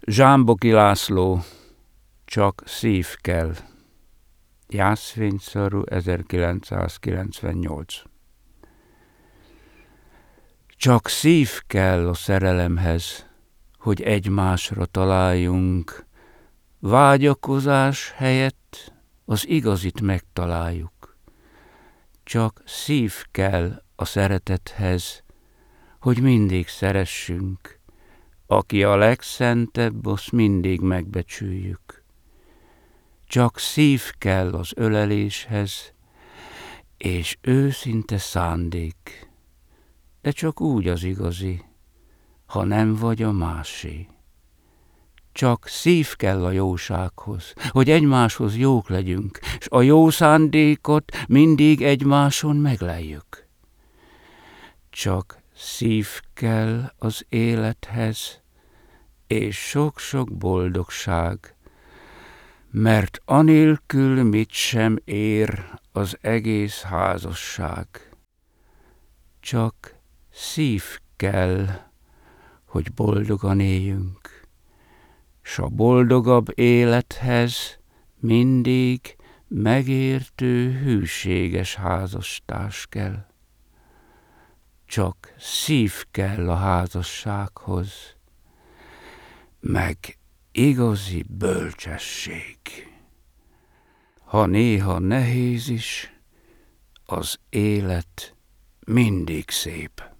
Zsámboki László, Csak szív kell. Jászfényszarú, 1998. Csak szív kell a szerelemhez, hogy egymásra találjunk. Vágyakozás helyett az igazit megtaláljuk. Csak szív kell a szeretethez, hogy mindig szeressünk. Aki a legszentebb, azt mindig megbecsüljük. Csak szív kell az öleléshez, és őszinte szándék, de csak úgy az igazi, ha nem vagy a másé. Csak szív kell a jósághoz, hogy egymáshoz jók legyünk, s a jó szándékot mindig egymáson megleljük. Csak szív kell az élethez, és sok-sok boldogság, mert anélkül mit sem ér az egész házasság. Csak szív kell, hogy boldogan éljünk, s a boldogabb élethez mindig megértő, hűséges házastárs kell. Csak szív kell a házassághoz, meg igazi bölcsesség. Ha néha nehéz is, az élet mindig szép.